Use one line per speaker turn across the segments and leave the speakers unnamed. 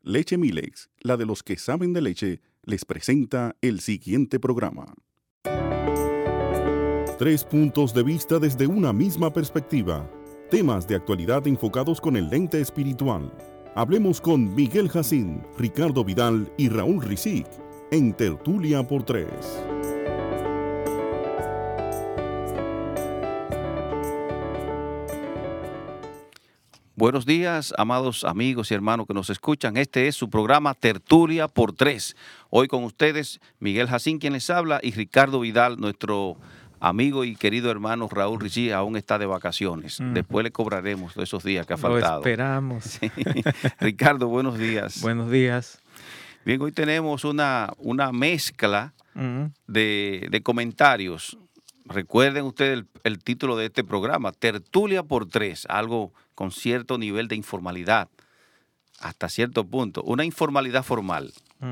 Leche Milex, la de los que saben de leche, les presenta el siguiente programa. 3 puntos de vista desde una misma perspectiva. Temas de actualidad enfocados con el lente espiritual. Hablemos con Miguel Jacín, Ricardo Vidal y Raúl Rizic en Tertulia por 3.
Buenos días, amados amigos y hermanos que nos escuchan. Este es su programa Tertulia por 3. Hoy con ustedes, Miguel Jacín, quien les habla, y Ricardo Vidal, nuestro amigo y querido hermano Raúl Rizic, aún está de vacaciones. Después le cobraremos de esos días que ha faltado.
Lo esperamos.
Sí. Ricardo, buenos días.
Buenos días.
Bien, hoy tenemos una mezcla de comentarios. Recuerden ustedes el título de este programa, Tertulia por 3, algo con cierto nivel de informalidad, hasta cierto punto, una informalidad formal.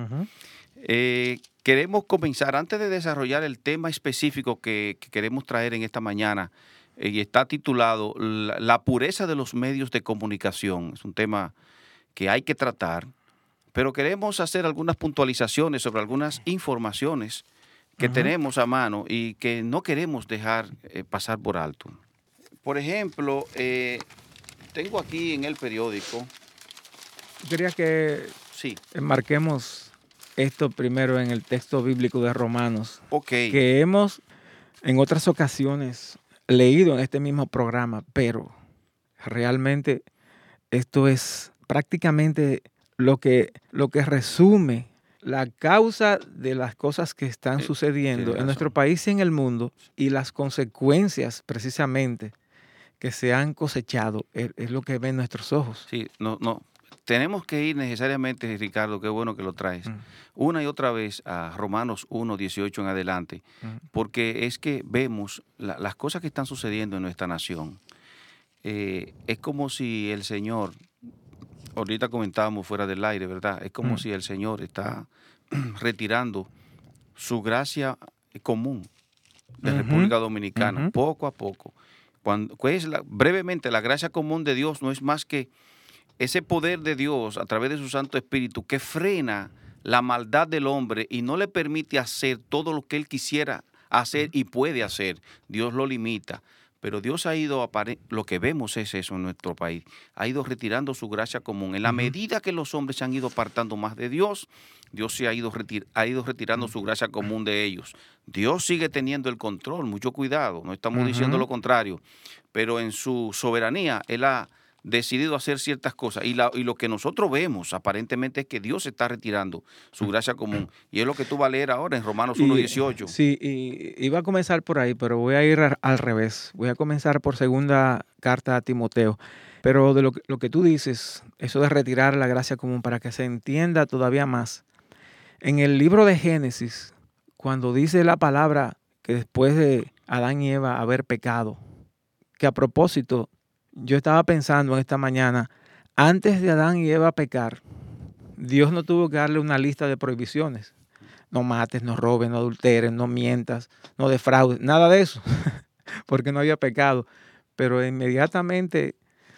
Queremos comenzar, antes de desarrollar el tema específico que queremos traer en esta mañana, y está titulado La pureza de los medios de comunicación. Es un tema que hay que tratar, pero queremos hacer algunas puntualizaciones sobre algunas informaciones que tenemos a mano y que no queremos dejar pasar por alto. Por ejemplo, tengo aquí en el periódico.
Quería que marquemos esto primero en el texto bíblico de Romanos, que hemos en otras ocasiones leído en este mismo programa, pero realmente esto es prácticamente lo que resume la causa de las cosas que están sucediendo en nuestro país y en el mundo, y las consecuencias precisamente que se han cosechado es lo que ven nuestros ojos.
Sí, no. Tenemos que ir necesariamente, Ricardo, qué bueno que lo traes, una y otra vez a Romanos 1, 18 en adelante, porque es que vemos las cosas que están sucediendo en nuestra nación. Es como si el Señor, ahorita comentábamos fuera del aire, ¿verdad? Es como si el Señor está retirando su gracia común de República Dominicana, poco a poco. Brevemente, la gracia común de Dios no es más que ese poder de Dios a través de su Santo Espíritu que frena la maldad del hombre y no le permite hacer todo lo que él quisiera hacer y puede hacer. Dios lo limita. Pero Dios ha ido, lo que vemos es eso en nuestro país, ha ido retirando su gracia común. En la medida que los hombres se han ido apartando más de Dios, Dios se ha ido retirando su gracia común de ellos. Dios sigue teniendo el control, mucho cuidado, no estamos diciendo lo contrario, pero en su soberanía Él ha decidido hacer ciertas cosas y lo que nosotros vemos aparentemente es que Dios está retirando su gracia común, y es lo que tú vas a leer ahora en Romanos 1:18.
Sí, y iba a comenzar por ahí, pero voy a ir al revés. Voy a comenzar por segunda carta a Timoteo. Pero de lo que tú dices, eso de retirar la gracia común, para que se entienda todavía más, en el libro de Génesis, cuando dice la palabra que después de Adán y Eva haber pecado, que a propósito, yo estaba pensando en esta mañana, antes de Adán y Eva pecar, Dios no tuvo que darle una lista de prohibiciones. No mates, no robes, no adulteres, no mientas, no defraudes, nada de eso, porque no había pecado. Pero inmediatamente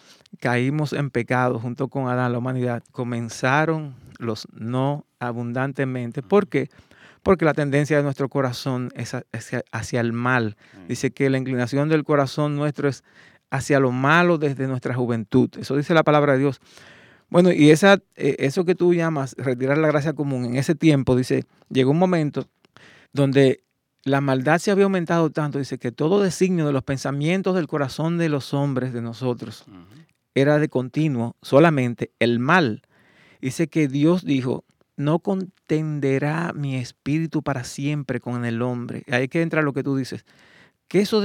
caímos en pecado junto con Adán, la humanidad. Comenzaron los no abundantemente. ¿Por qué? Porque la tendencia de nuestro corazón es hacia el mal. Dice que la inclinación del corazón nuestro es hacia lo malo desde nuestra juventud. Eso dice la palabra de Dios. Bueno, y eso que tú llamas retirar la gracia común, en ese tiempo, dice, llegó un momento donde la maldad se había aumentado tanto, dice, que todo designio de los pensamientos del corazón de los hombres, de nosotros, era de continuo solamente el mal. Dice que Dios dijo, no contenderá mi espíritu para siempre con el hombre. Ahí que entra lo que tú dices. ¿Qué es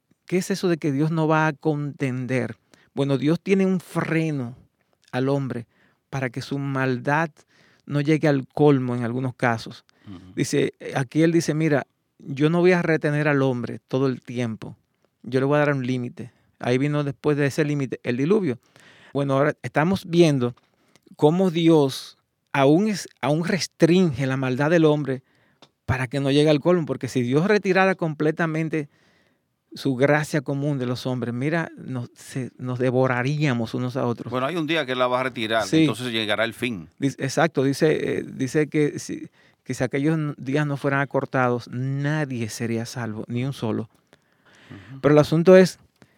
eso de que Dios no va a contender? Bueno, Dios tiene un freno al hombre para que su maldad no llegue al colmo en algunos casos. Dice, aquí él dice, mira, yo no voy a retener al hombre todo el tiempo. Yo le voy a dar un límite. Ahí vino después de ese límite el diluvio. Bueno, ahora estamos viendo cómo Dios aún restringe la maldad del hombre para que no llegue al colmo, porque si Dios retirara completamente su gracia común de los hombres, mira, nos devoraríamos unos a otros.
Bueno, hay un día que la va a retirar,
Sí.
entonces llegará el fin.
Exacto, dice que si aquellos días no fueran acortados, nadie sería salvo, ni un solo. Pero el asunto es,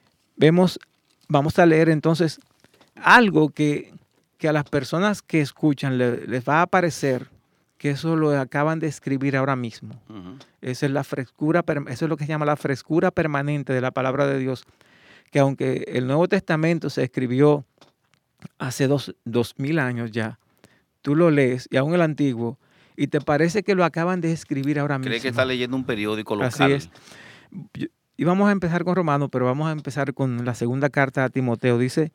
vamos a leer entonces algo que a las personas que escuchan les va a parecer que eso lo acaban de escribir ahora mismo. Esa es la frescura, eso es lo que se llama la frescura permanente de la palabra de Dios, que aunque el Nuevo Testamento se escribió hace 2000 años ya, tú lo lees, y aún el Antiguo, y te parece que lo acaban de escribir ahora mismo.
Cree que está leyendo un periódico local.
Así es. Y vamos a empezar con Romanos, pero vamos a empezar con la segunda carta a Timoteo. Dice,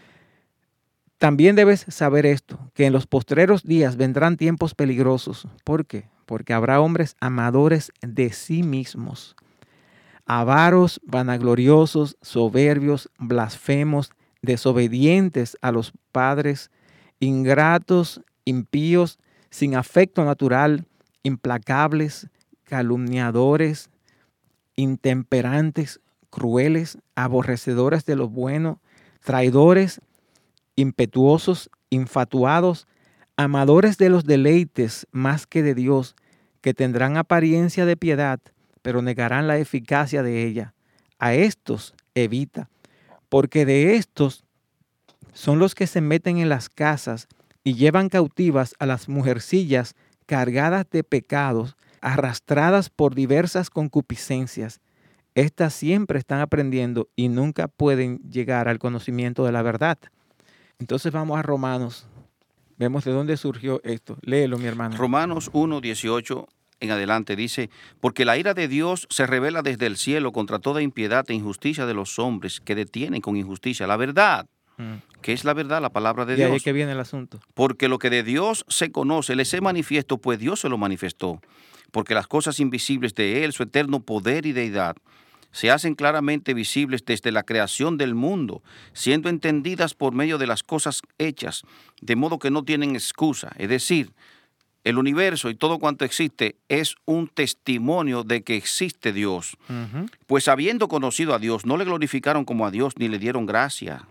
también debes saber esto, que en los postreros días vendrán tiempos peligrosos. ¿Por qué? Porque habrá hombres amadores de sí mismos, avaros, vanagloriosos, soberbios, blasfemos, desobedientes a los padres, ingratos, impíos, sin afecto natural, implacables, calumniadores, intemperantes, crueles, aborrecedores de lo bueno, traidores, impetuosos, infatuados, amadores de los deleites más que de Dios, que tendrán apariencia de piedad, pero negarán la eficacia de ella. A estos evita, porque de estos son los que se meten en las casas y llevan cautivas a las mujercillas cargadas de pecados, arrastradas por diversas concupiscencias. Estas siempre están aprendiendo y nunca pueden llegar al conocimiento de la verdad. Entonces vamos a Romanos. Vemos de dónde surgió esto. Léelo, mi hermano.
Romanos 1, 18 en adelante dice, porque la ira de Dios se revela desde el cielo contra toda impiedad e injusticia de los hombres que detienen con injusticia la verdad. ¿Qué es la verdad? La palabra de Dios.
Y ahí es que viene el asunto.
Porque lo que de Dios se conoce, les es manifiesto, pues Dios se lo manifestó. Porque las cosas invisibles de Él, su eterno poder y deidad, se hacen claramente visibles desde la creación del mundo, siendo entendidas por medio de las cosas hechas, de modo que no tienen excusa. Es decir, el universo y todo cuanto existe es un testimonio de que existe Dios. Pues habiendo conocido a Dios, no le glorificaron como a Dios ni le dieron gracias,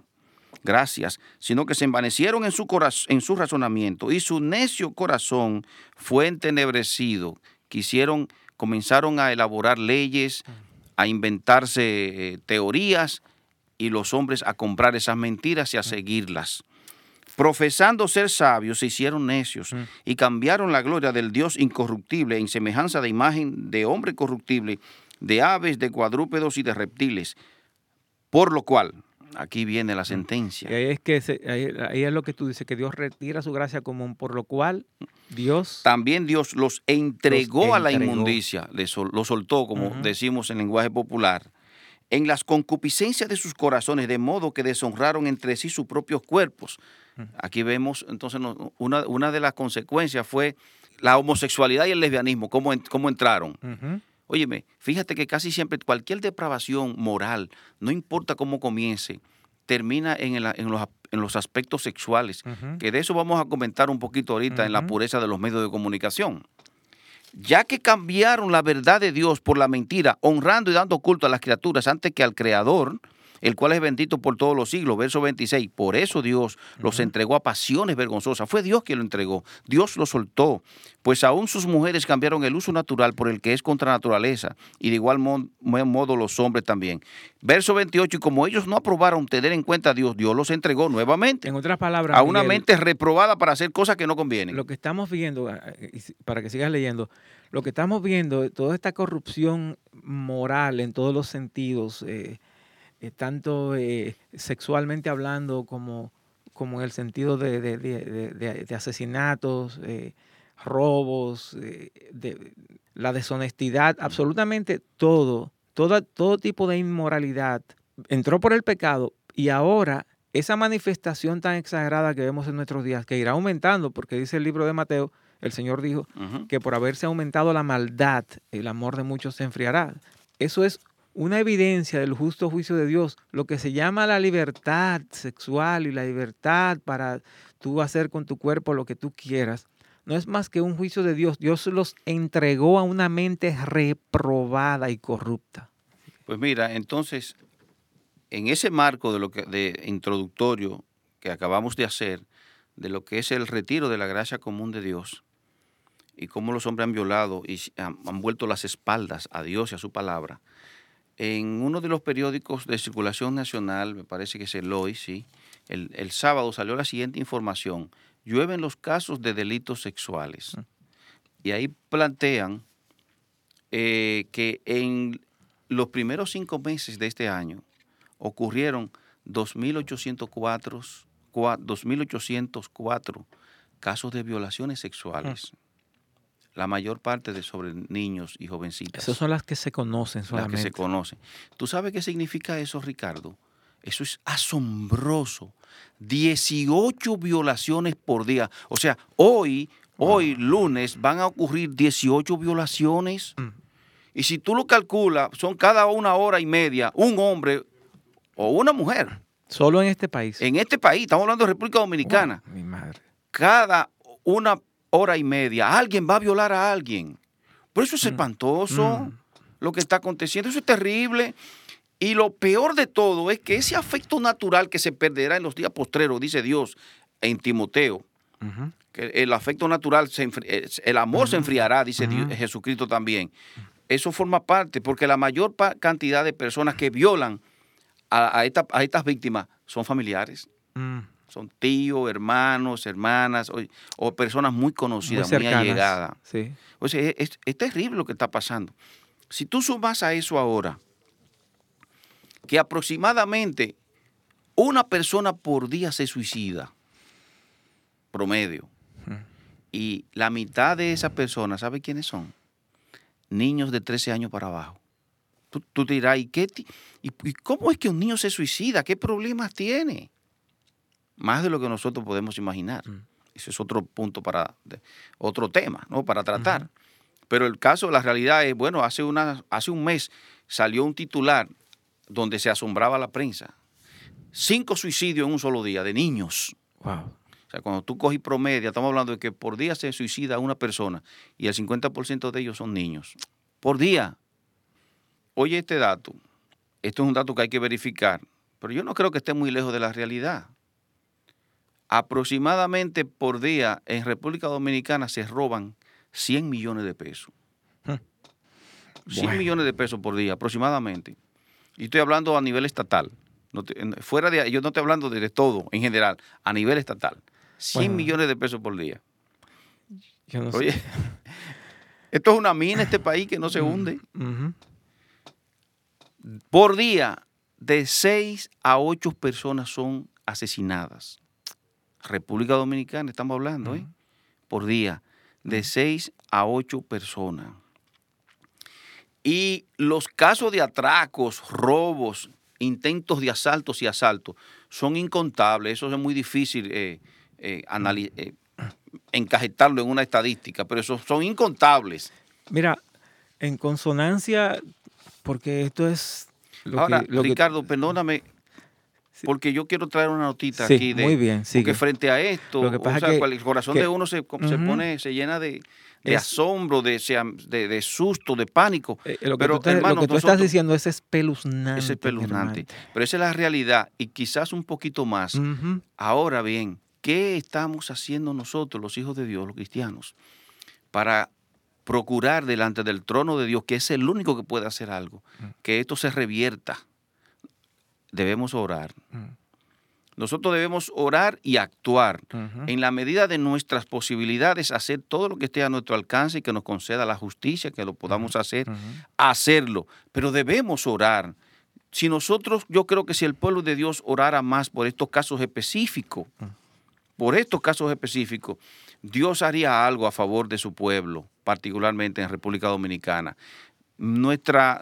sino que se envanecieron en su razonamiento, y su necio corazón fue entenebrecido. Comenzaron a elaborar leyes, a inventarse teorías, y los hombres a comprar esas mentiras y a seguirlas. Profesando ser sabios, se hicieron necios y cambiaron la gloria del Dios incorruptible en semejanza de imagen de hombre corruptible, de aves, de cuadrúpedos y de reptiles. Por lo cual, aquí viene la sentencia.
Y ahí es lo que tú dices, que Dios retira su gracia común, por lo cual
también Dios los entregó a la inmundicia, los soltó, como decimos en lenguaje popular, en las concupiscencias de sus corazones, de modo que deshonraron entre sí sus propios cuerpos. Aquí vemos, entonces, una de las consecuencias fue la homosexualidad y el lesbianismo, cómo entraron. Óyeme, fíjate que casi siempre cualquier depravación moral, no importa cómo comience, termina en los aspectos sexuales, que de eso vamos a comentar un poquito ahorita en la pureza de los medios de comunicación. Ya que cambiaron la verdad de Dios por la mentira, honrando y dando culto a las criaturas antes que al Creador, el cual es bendito por todos los siglos. Verso 26, por eso Dios los entregó a pasiones vergonzosas. Fue Dios quien lo entregó, Dios lo soltó, pues aún sus mujeres cambiaron el uso natural por el que es contra naturaleza, y de igual modo los hombres también. Verso 28, y como ellos no aprobaron tener en cuenta a Dios, Dios los entregó nuevamente,
en otras palabras,
a una mente reprobada para hacer cosas que no convienen.
Lo que estamos viendo, para que sigas leyendo, lo que estamos viendo, toda esta corrupción moral en todos los sentidos, tanto sexualmente hablando como en el sentido de asesinatos, robos, la deshonestidad, absolutamente todo tipo de inmoralidad entró por el pecado, y ahora esa manifestación tan exagerada que vemos en nuestros días, que irá aumentando, porque dice el libro de Mateo, el Señor dijo que por haberse aumentado la maldad, el amor de muchos se enfriará. Eso es una evidencia del justo juicio de Dios, lo que se llama la libertad sexual y la libertad para tú hacer con tu cuerpo lo que tú quieras. No es más que un juicio de Dios. Dios los entregó a una mente reprobada y corrupta.
Pues mira, entonces, en ese marco de introductorio que acabamos de hacer, de lo que es el retiro de la gracia común de Dios, y cómo los hombres han violado y han vuelto las espaldas a Dios y a su palabra, en uno de los periódicos de circulación nacional, me parece que es el Hoy, sí, el sábado salió la siguiente información: llueven los casos de delitos sexuales. Y ahí plantean que en los primeros 5 meses de este año ocurrieron 2.804 casos de violaciones sexuales. La mayor parte sobre niños y jovencitas.
Esas son las que se conocen solamente.
Las que se conocen. ¿Tú sabes qué significa eso, Ricardo? Eso es asombroso. 18 violaciones por día. O sea, hoy, lunes, van a ocurrir 18 violaciones. Y si tú lo calculas, son cada 1 hora y media un hombre o una mujer.
Solo en este país.
En este país, estamos hablando de República Dominicana.
Mi madre.
Cada 1 hora y media alguien va a violar a alguien. Por eso es espantoso lo que está aconteciendo. Eso es terrible. Y lo peor de todo es que ese afecto natural que se perderá en los días postreros, dice Dios en Timoteo, que el afecto natural, el amor se enfriará, dice Dios, Jesucristo también. Eso forma parte, porque la mayor cantidad de personas que violan a estas víctimas son familiares. Son tíos, hermanos, hermanas, o personas muy conocidas, muy allegadas.
Sí.
O sea, es terrible lo que está pasando. Si tú sumas a eso ahora que aproximadamente una persona por día se suicida, promedio, y la mitad de esas personas, ¿sabe quiénes son? Niños de 13 años para abajo. Tú te dirás, ¿y cómo es que un niño se suicida? ¿Qué problemas tiene? Más de lo que nosotros podemos imaginar. Ese es otro punto otro tema, ¿no? Para tratar. Pero el caso, la realidad es, bueno, hace un mes salió un titular donde se asombraba la prensa. 5 suicidios en un solo día de niños.
Wow.
O sea, cuando tú coges promedio, estamos hablando de que por día se suicida una persona y el 50% de ellos son niños. Por día. Oye este dato. Esto es un dato que hay que verificar, pero yo no creo que esté muy lejos de la realidad. Aproximadamente por día en República Dominicana se roban 100 millones de pesos. 100 millones de pesos por día, aproximadamente. Y estoy hablando a nivel estatal. Yo no estoy hablando de todo, en general, a nivel estatal. 100 millones de pesos por día.
Yo no
Oye,
sé.
esto es una mina, este país que no se hunde. Por día, de 6 a 8 personas son asesinadas. República Dominicana, estamos hablando, por día, de 6 a 8 personas. Y los casos de atracos, robos, intentos de asaltos y asaltos son incontables. Eso es muy difícil encajetarlo en una estadística, pero esos son incontables.
Mira, en consonancia, porque esto es
Ahora, Ricardo, perdóname, porque yo quiero traer una notita
sí,
aquí.
Muy bien, sigue.
Porque frente a esto,
Lo que pasa es que
el corazón de uno se llena de asombro, de susto, de pánico.
Lo que tú estás diciendo es espeluznante.
Es espeluznante. Pero esa es la realidad y quizás un poquito más. Ahora bien, ¿qué estamos haciendo nosotros, los hijos de Dios, los cristianos, para procurar delante del trono de Dios, que es el único que puede hacer algo, que esto se revierta? Debemos orar. Nosotros debemos orar y actuar en la medida de nuestras posibilidades, hacer todo lo que esté a nuestro alcance y que nos conceda la justicia, que lo podamos hacer, hacerlo. Pero debemos orar. Yo creo que si el pueblo de Dios orara más por estos casos específicos, Dios haría algo a favor de su pueblo, particularmente en República Dominicana. Nuestra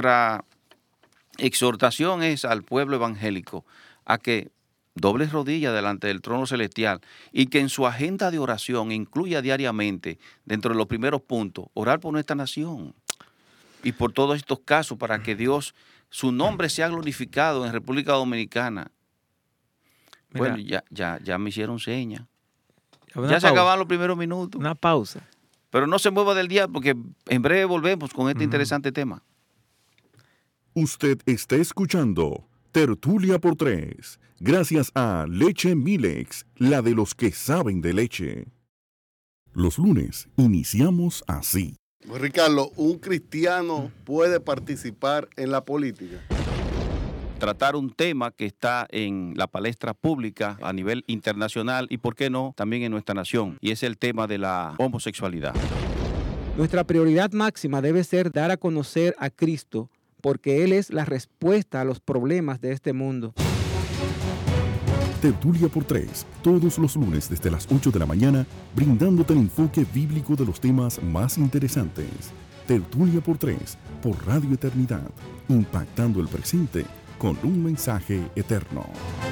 exhortación es al pueblo evangélico a que doble rodilla delante del trono celestial y que en su agenda de oración incluya diariamente, dentro de los primeros puntos, orar por nuestra nación y por todos estos casos para que Dios, su nombre sea glorificado en República Dominicana. Mira, bueno, ya me hicieron señas. Ya se acabaron los primeros minutos.
Una pausa.
Pero no se mueva del día porque en breve volvemos con este interesante tema.
Usted está escuchando Tertulia por Tres, gracias a Leche Milex, la de los que saben de leche. Los lunes iniciamos así.
Ricardo, ¿un cristiano puede participar en la política?
Tratar un tema que está en la palestra pública a nivel internacional y, ¿por qué no?, también en nuestra nación, y es el tema de la homosexualidad.
Nuestra prioridad máxima debe ser dar a conocer a Cristo, porque Él es la respuesta a los problemas de este mundo.
Tertulia por Tres, todos los lunes desde las 8 de la mañana, brindándote el enfoque bíblico de los temas más interesantes. Tertulia por Tres, por Radio Eternidad, impactando el presente con un mensaje eterno.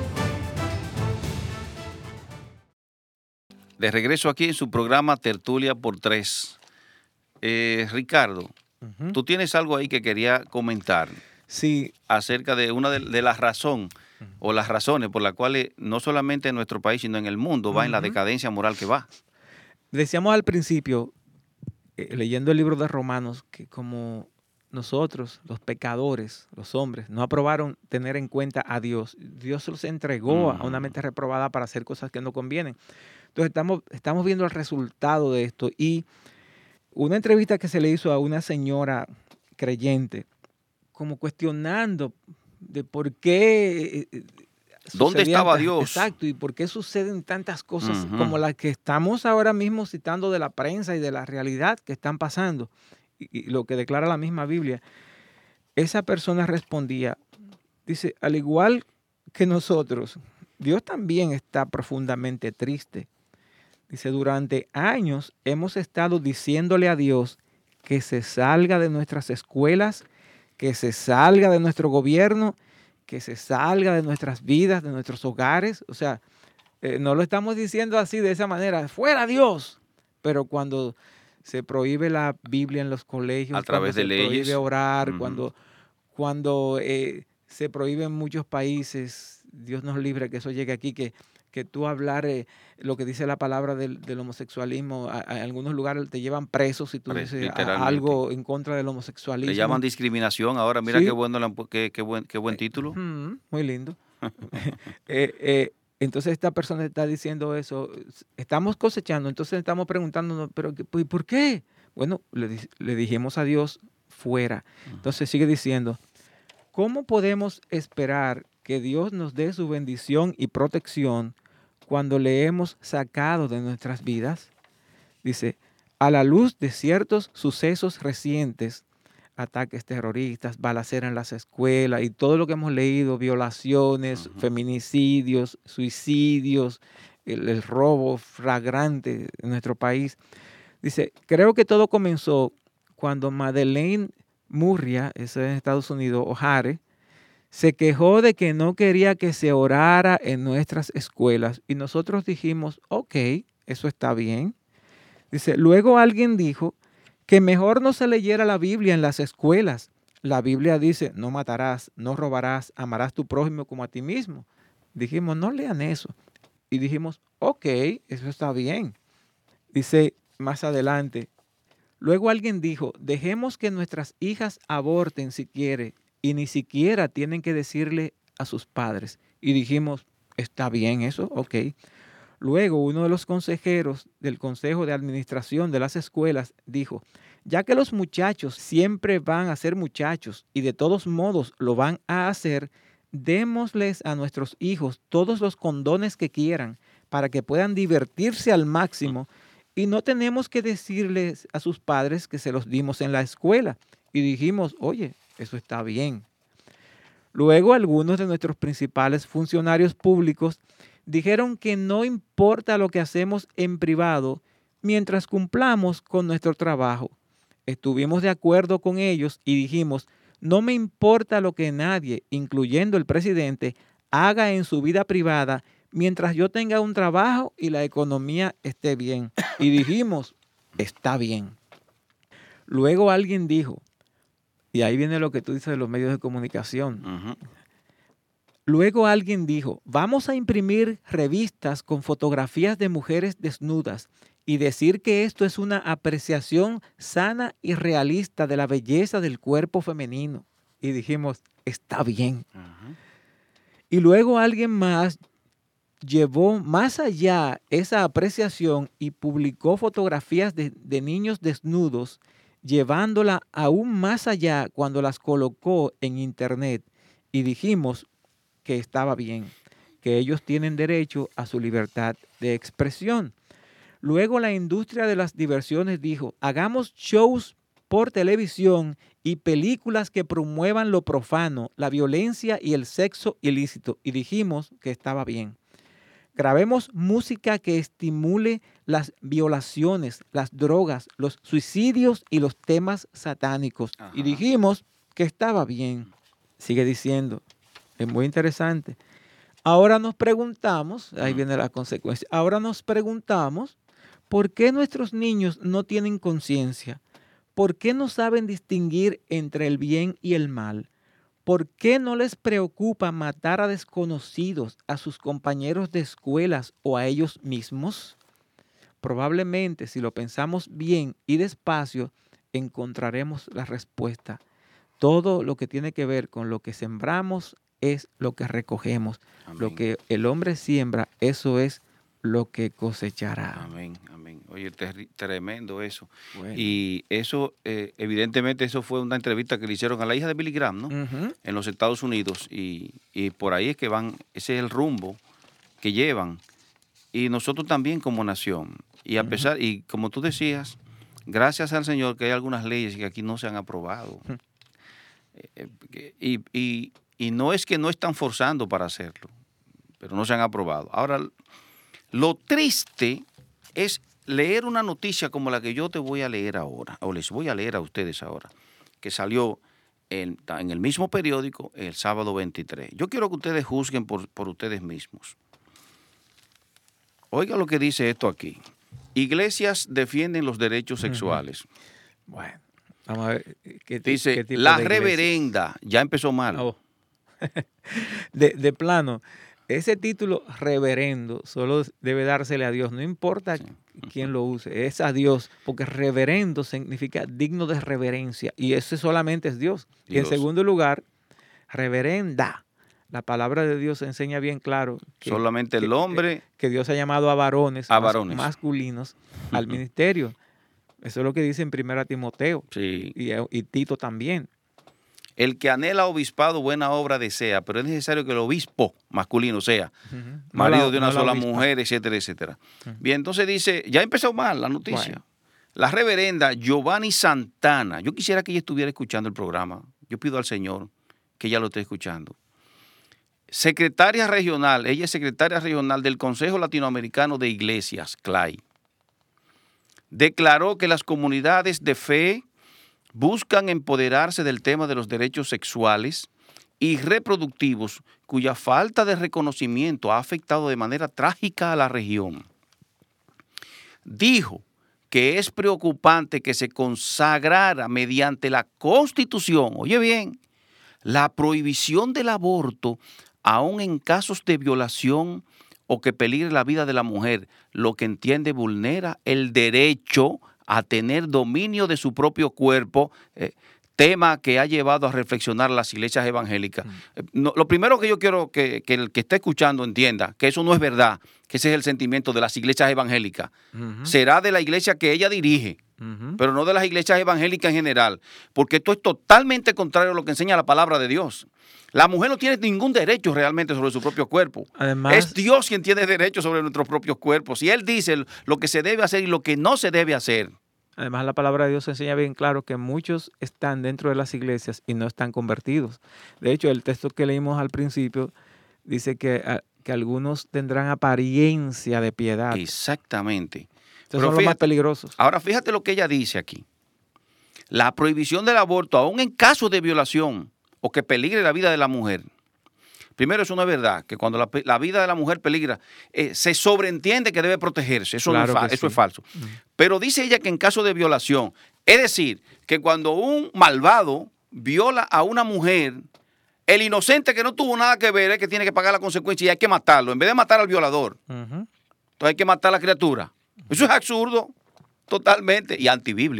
De regreso aquí en su programa Tertulia por Tres. Ricardo, tú tienes algo ahí que quería comentar.
Sí.
Acerca de una de las razones o las razones por las cuales no solamente en nuestro país, sino en el mundo va en la decadencia moral que va.
Decíamos al principio, leyendo el libro de Romanos, que como nosotros, los pecadores, los hombres, no aprobaron tener en cuenta a Dios, Dios se los entregó a una mente reprobada para hacer cosas que no convienen. Entonces estamos viendo el resultado de esto. Y una entrevista que se le hizo a una señora creyente, como cuestionando de por qué
¿dónde estaba Dios?
Exacto, y por qué suceden tantas cosas como las que estamos ahora mismo citando de la prensa y de la realidad que están pasando, y lo que declara la misma Biblia. Esa persona respondía, dice, al igual que nosotros, Dios también está profundamente triste. Dice, durante años hemos estado diciéndole a Dios que se salga de nuestras escuelas, que se salga de nuestro gobierno, que se salga de nuestras vidas, de nuestros hogares. O sea, no lo estamos diciendo así de esa manera, ¡fuera Dios! Pero cuando se prohíbe la Biblia en los colegios,
a través de leyes,
se prohíbe orar, cuando se prohíbe en muchos países, Dios nos libre que eso llegue aquí, que tú hablar lo que dice la palabra del homosexualismo, a algunos lugares te llevan presos si tú dices algo en contra del homosexualismo.
Le llaman discriminación ahora, mira, ¿sí? Qué buen título.
Muy lindo. Entonces esta persona está diciendo eso, estamos cosechando, entonces estamos preguntándonos, pero ¿por qué? Bueno, le dijimos a Dios fuera. Entonces sigue diciendo, ¿cómo podemos esperar que Dios nos dé su bendición y protección cuando le hemos sacado de nuestras vidas? Dice, a la luz de ciertos sucesos recientes, ataques terroristas, balacera en las escuelas y todo lo que hemos leído, violaciones, feminicidios, suicidios, el robo flagrante en nuestro país. Dice, creo que todo comenzó cuando Madeleine Murria, eso es en Estados Unidos, O'Hare, se quejó de que no quería que se orara en nuestras escuelas y nosotros dijimos, ok, eso está bien. Dice, luego alguien dijo que mejor no se leyera la Biblia en las escuelas. La Biblia dice, no matarás, no robarás, amarás a tu prójimo como a ti mismo. Dijimos, no lean eso. Y dijimos, ok, eso está bien. Dice más adelante, luego alguien dijo, dejemos que nuestras hijas aborten si quiere, y ni siquiera tienen que decirle a sus padres. Y dijimos, ¿está bien eso? Ok. Luego uno de los consejeros del Consejo de Administración de las escuelas dijo, ya que los muchachos siempre van a ser muchachos y de todos modos lo van a hacer, démosles a nuestros hijos todos los condones que quieran para que puedan divertirse al máximo y no tenemos que decirles a sus padres que se los dimos en la escuela. Y dijimos, oye, eso está bien. Luego algunos de nuestros principales funcionarios públicos dijeron que no importa lo que hacemos en privado mientras cumplamos con nuestro trabajo. Estuvimos de acuerdo con ellos y dijimos, no me importa lo que nadie, incluyendo el presidente, haga en su vida privada mientras yo tenga un trabajo y la economía esté bien. Y dijimos, está bien. Luego alguien dijo, y ahí viene lo que tú dices de los medios de comunicación. Luego alguien dijo, vamos a imprimir revistas con fotografías de mujeres desnudas y decir que esto es una apreciación sana y realista de la belleza del cuerpo femenino. y dijimos, está bien.
Ajá.
Y luego alguien más llevó más allá esa apreciación y publicó fotografías de niños desnudos, llevándola aún más allá cuando las colocó en internet. Y dijimos que estaba bien, que ellos tienen derecho a su libertad de expresión. Luego la industria de las diversiones dijo, hagamos shows por televisión y películas que promuevan lo profano, la violencia y el sexo ilícito. Y dijimos que estaba bien. Grabemos música que estimule las violaciones, las drogas, los suicidios y los temas satánicos.
Ajá.
Y dijimos que estaba bien. Sigue diciendo, es muy interesante. Ahora nos preguntamos, ahí viene la consecuencia, ahora nos preguntamos, ¿por qué nuestros niños no tienen conciencia? ¿Por qué no saben distinguir entre el bien y el mal? ¿Por qué no les preocupa matar a desconocidos, a sus compañeros de escuelas o a ellos mismos? Probablemente, si lo pensamos bien y despacio, encontraremos la respuesta. Todo lo que tiene que ver con lo que sembramos es lo que recogemos.
Amén.
Lo que el hombre siembra, eso es lo que cosechará.
Amén, amén. Oye, tremendo eso.
Bueno.
Y eso, evidentemente, eso fue una entrevista que le hicieron a la hija de Billy Graham, ¿no?
Ujú.
En los Estados Unidos. Y por ahí es que van, ese es el rumbo que llevan. Y nosotros también como nación. Y a pesar, y como tú decías, gracias al Señor que hay algunas leyes que aquí no se han aprobado. Y no es que no están forzando para hacerlo, pero no se han aprobado. Ahora, lo triste es leer una noticia como la que yo te voy a leer ahora, o les voy a leer a ustedes ahora, que salió en el mismo periódico el sábado 23. Yo quiero que ustedes juzguen por ustedes mismos. Oiga lo que dice esto aquí. Iglesias defienden los derechos sexuales.
Bueno, vamos a ver.
Dice,
qué tipo
la
de iglesias.
reverenda, ya empezó mal.
Oh. De plano, ese título reverendo solo debe dársele a Dios, no importa quién lo use, es a Dios, porque reverendo significa digno de reverencia y ese solamente es Dios. Y en segundo lugar, reverenda. La palabra de Dios enseña bien claro que,
solamente el hombre,
que Dios ha llamado a varones, masculinos al ministerio. Eso es lo que dice en 1 Timoteo
sí.
y Tito también.
El que anhela obispado, buena obra desea, pero es necesario que el obispo masculino sea marido de una sola mujer, etcétera, etcétera. Bien, entonces dice, ya empezó mal la noticia.
Bueno.
La reverenda Giovanni Santana, yo quisiera que ella estuviera escuchando el programa. Yo pido al Señor que ella lo esté escuchando. Secretaria regional, ella es secretaria regional del Consejo Latinoamericano de Iglesias, CLAI. Declaró que las comunidades de fe buscan empoderarse del tema de los derechos sexuales y reproductivos, cuya falta de reconocimiento ha afectado de manera trágica a la región. Dijo que es preocupante que se consagrara mediante la Constitución, oye bien, la prohibición del aborto, aun en casos de violación o que peligre la vida de la mujer, lo que entiende vulnera el derecho a tener dominio de su propio cuerpo, tema que ha llevado a reflexionar las iglesias evangélicas. Lo primero que yo quiero que el que esté escuchando entienda, que eso no es verdad, que ese es el sentimiento de las iglesias evangélicas. Será de la iglesia que ella dirige, pero no de las iglesias evangélicas en general, porque esto es totalmente contrario a lo que enseña la palabra de Dios. La mujer no tiene ningún derecho realmente sobre su propio cuerpo.
Además,
es Dios quien tiene derecho sobre nuestros propios cuerpos. Y Él dice lo que se debe hacer y lo que no se debe hacer.
Además, la palabra de Dios enseña bien claro que muchos están dentro de las iglesias y no están convertidos. De hecho, el texto que leímos al principio dice que algunos tendrán apariencia de piedad.
Exactamente.
Estos son los más peligrosos.
Ahora, fíjate lo que ella dice aquí. La prohibición del aborto, aún en caso de violación o que peligre la vida de la mujer. Primero, eso no es verdad, que cuando la vida de la mujer peligra, se sobreentiende que debe protegerse. Eso,
claro
eso es falso. Pero dice ella que en caso de violación, es decir, que cuando un malvado viola a una mujer, el inocente que no tuvo nada que ver es que tiene que pagar la consecuencia y hay que matarlo, en vez de matar al violador. Entonces hay que matar a la criatura. Eso es absurdo, totalmente, y antibíblico.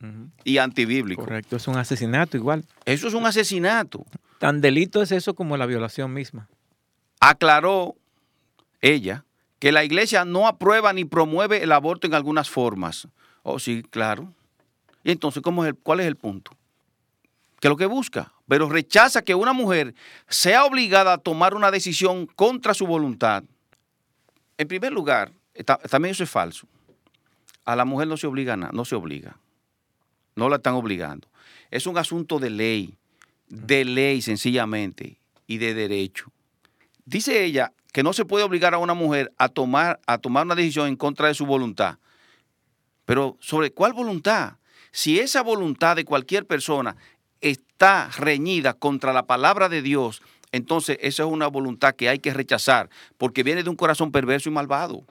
y antibíblico.
Correcto, es un asesinato igual.
Eso es un asesinato.
Tan delito es eso como la violación misma.
Aclaró ella que la iglesia no aprueba ni promueve el aborto en algunas formas. Oh, sí, claro. Y entonces, ¿cuál es el punto? Que lo que busca, pero rechaza que una mujer sea obligada a tomar una decisión contra su voluntad. En primer lugar, también eso es falso. A la mujer no se obliga a nada, no se obliga. No la están obligando. Es un asunto de ley sencillamente, y de derecho. Dice ella que no se puede obligar a una mujer a tomar una decisión en contra de su voluntad. Pero ¿sobre cuál voluntad? Si esa voluntad de cualquier persona está reñida contra la palabra de Dios, entonces esa es una voluntad que hay que rechazar, porque viene de un corazón perverso y malvado.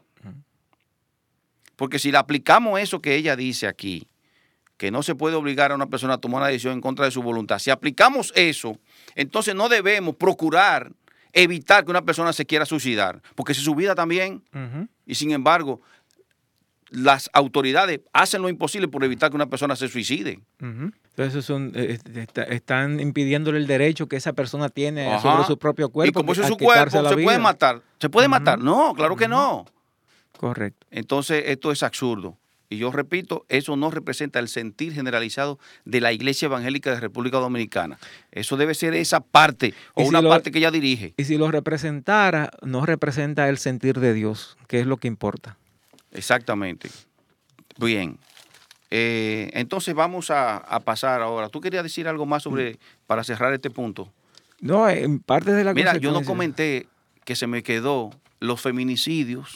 Porque si le aplicamos eso que ella dice aquí, que no se puede obligar a una persona a tomar una decisión en contra de su voluntad, si aplicamos eso, entonces no debemos procurar evitar que una persona se quiera suicidar, porque es su vida también, y sin embargo, las autoridades hacen lo imposible por evitar que una persona se suicide.
Entonces están impidiéndole el derecho que esa persona tiene sobre su propio cuerpo.
Y como es su cuerpo, se puede matar. ¿Se puede matar? No, claro que no.
Correcto.
Entonces, esto es absurdo. Y yo repito, eso no representa el sentir generalizado de la Iglesia Evangélica de República Dominicana. Eso debe ser esa parte o una parte que ella dirige.
Y si lo representara, no representa el sentir de Dios, que es lo que importa.
Exactamente. Bien. Entonces vamos a pasar ahora. ¿Tú querías decir algo más para cerrar este punto?
No, en parte de la
Mira, yo no comenté que se me quedó los feminicidios.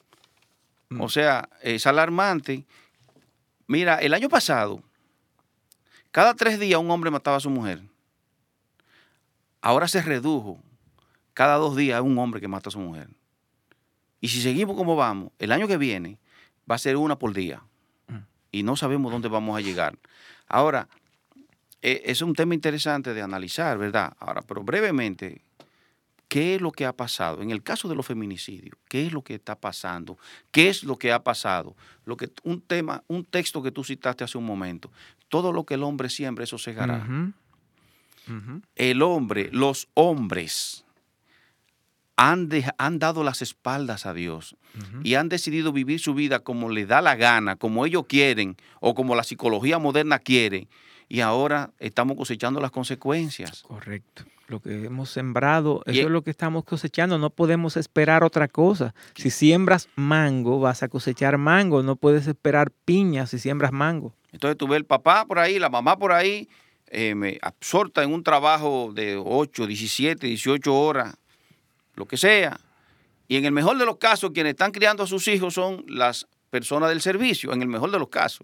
O sea, es alarmante. Mira, el año pasado, cada 3 días un hombre mataba a su mujer. Ahora se redujo. Cada 2 días un hombre que mata a su mujer. Y si seguimos como vamos, el año que viene va a ser 1 por día. Y no sabemos dónde vamos a llegar. Ahora, es un tema interesante de analizar, ¿verdad? Ahora, pero brevemente, ¿qué es lo que ha pasado? En el caso de los feminicidios, ¿qué es lo que está pasando? ¿Qué es lo que ha pasado? Un texto que tú citaste hace un momento. Todo lo que el hombre siembra, eso segará. Los hombres han dado las espaldas a Dios y han decidido vivir su vida como les da la gana, como ellos quieren o como la psicología moderna quiere, y ahora estamos cosechando las consecuencias.
Correcto. Lo que hemos sembrado, eso es lo que estamos cosechando. No podemos esperar otra cosa. Si siembras mango, vas a cosechar mango. No puedes esperar piña si siembras mango.
Entonces tú ves el papá por ahí, la mamá por ahí, absorta en un trabajo de 8, 17, 18 horas, lo que sea. Y en el mejor de los casos, quienes están criando a sus hijos son las personas del servicio, en el mejor de los casos.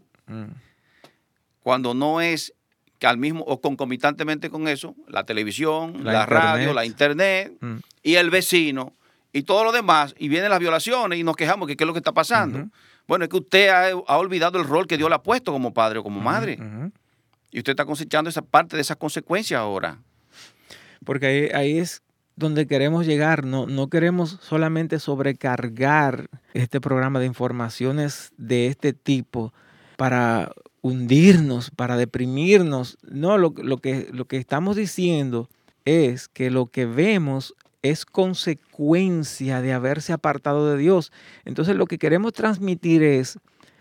Cuando no es que al mismo o concomitantemente con eso, la televisión, la radio, la internet y el vecino y todo lo demás, y vienen las violaciones y nos quejamos que qué es lo que está pasando. Bueno, es que usted ha olvidado el rol que Dios le ha puesto como padre o como madre. Y usted está cosechando esa parte de esas consecuencias ahora.
Porque ahí es donde queremos llegar. No queremos solamente sobrecargar este programa de informaciones de este tipo para hundirnos, para deprimirnos. No, lo que estamos diciendo es que lo que vemos es consecuencia de haberse apartado de Dios. Entonces lo que queremos transmitir es: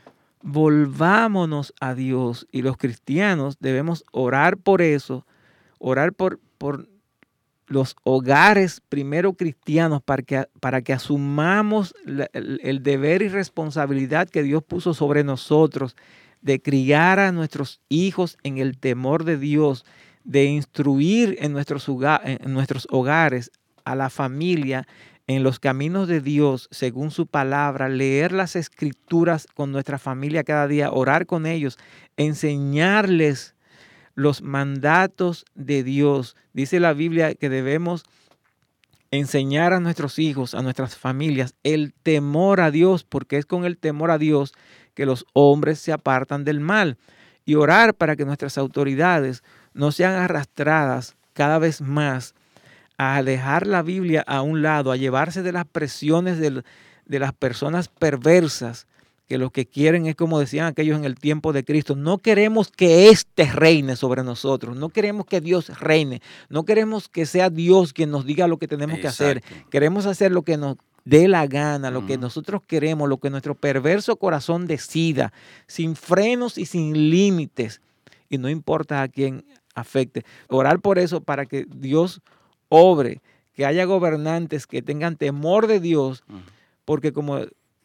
volvámonos a Dios, y los cristianos debemos orar por eso, orar por los hogares primero cristianos para que asumamos el deber y responsabilidad que Dios puso sobre nosotros de criar a nuestros hijos en el temor de Dios, de instruir en nuestros hogares a la familia en los caminos de Dios según su palabra, leer las escrituras con nuestra familia cada día, orar con ellos, enseñarles los mandatos de Dios. Dice la Biblia que debemos enseñar a nuestros hijos, a nuestras familias, el temor a Dios, porque es con el temor a Dios que los hombres se apartan del mal, y orar para que nuestras autoridades no sean arrastradas cada vez más a dejar la Biblia a un lado, a llevarse de las presiones de las personas perversas que lo que quieren es, como decían aquellos en el tiempo de Cristo, no queremos que éste reine sobre nosotros, no queremos que Dios reine, no queremos que sea Dios quien nos diga lo que tenemos que hacer, queremos hacer lo que nos dé la gana, lo que nosotros queremos, lo que nuestro perverso corazón decida, sin frenos y sin límites, y no importa a quién afecte. Orar por eso para que Dios obre, que haya gobernantes que tengan temor de Dios, porque como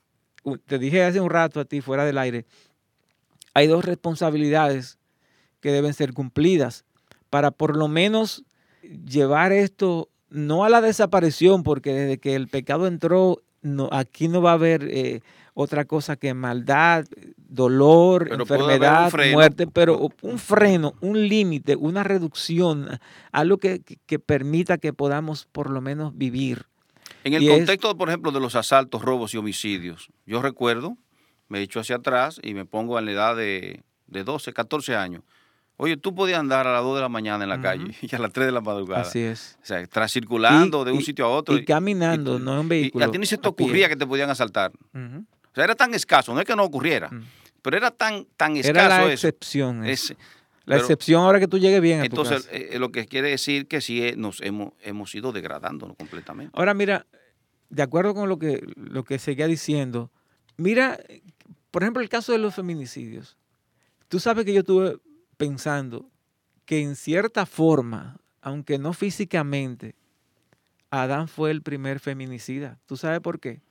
te dije hace un rato a ti fuera del aire, hay dos responsabilidades que deben ser cumplidas para por lo menos llevar esto no a la desaparición, porque desde que el pecado entró, aquí no va a haber otra cosa que maldad, dolor, pero enfermedad, muerte, pero un freno, un límite, una reducción, algo que permita que podamos por lo menos vivir.
En el contexto, por ejemplo, de los asaltos, robos y homicidios, yo recuerdo, me echo hacia atrás y me pongo en la edad de 12, 14 años. Oye, tú podías andar a las 2 de la mañana en la calle y a las 3 de la madrugada.
Así es.
O sea, circulando de un sitio a otro.
Y caminando, no en vehículo.
Y a ti ni se te ocurría que te podían asaltar. O sea, era tan escaso, no es que no ocurriera, pero era tan escaso.
Era la excepción. La excepción ahora que tú llegues bien a tu casa.
Entonces, lo que quiere decir que sí nos hemos ido degradando completamente.
Ahora, mira, de acuerdo con lo que seguía diciendo, mira, por ejemplo, el caso de los feminicidios. Tú sabes que yo estuve pensando que en cierta forma, aunque no físicamente, Adán fue el primer feminicida. ¿Tú sabes por qué?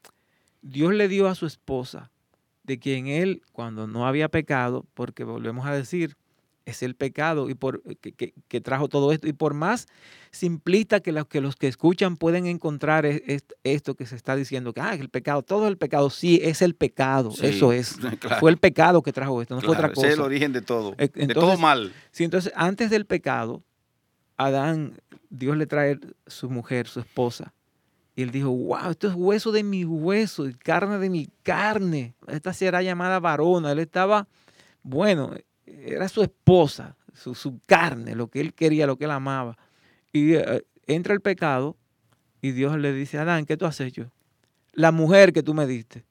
Dios le dio a su esposa, de quien él, cuando no había pecado, porque volvemos a decir, es el pecado y que trajo todo esto. Y por más simplista que los que escuchan pueden encontrar esto que se está diciendo, que el pecado, todo el pecado, sí, es el pecado, sí, eso es. Claro. Fue el pecado que trajo esto, no fue otra cosa.
Ese es el origen de todo, entonces, de todo mal.
Sí, entonces, antes del pecado, Adán, Dios le trae su mujer, su esposa, y él dijo, wow, esto es hueso de mi hueso y carne de mi carne. Esta será llamada varona. Él estaba, bueno, era su esposa, su carne, lo que él quería, lo que él amaba. Y entra el pecado y Dios le dice, Adán, ¿qué tú has hecho? La mujer que tú me diste.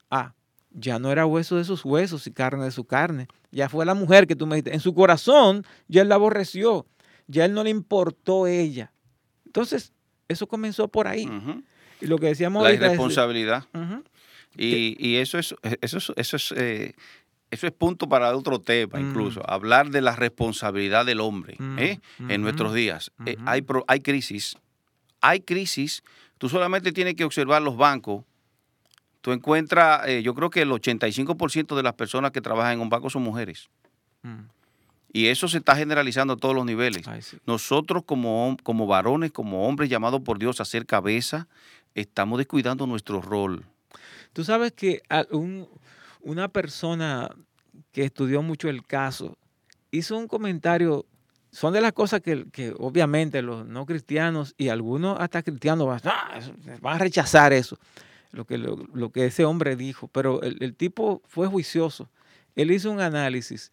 Ya no era hueso de sus huesos y carne de su carne. Ya fue la mujer que tú me diste. En su corazón ya él la aborreció. Ya él no le importó ella. Entonces, eso comenzó por ahí. Y lo que decíamos
la irresponsabilidad. Y eso es punto para otro tema, incluso. Hablar de la responsabilidad del hombre en nuestros días. Hay crisis. Hay crisis. Tú solamente tienes que observar los bancos. Tú encuentras, yo creo que el 85% de las personas que trabajan en un banco son mujeres. Y eso se está generalizando a todos los niveles. Sí. Nosotros como varones, como hombres llamados por Dios a ser cabeza, estamos descuidando nuestro rol.
Tú sabes que una persona que estudió mucho el caso hizo un comentario. Son de las cosas que obviamente los no cristianos y algunos hasta cristianos van a rechazar eso, lo que ese hombre dijo. Pero el tipo fue juicioso. Él hizo un análisis.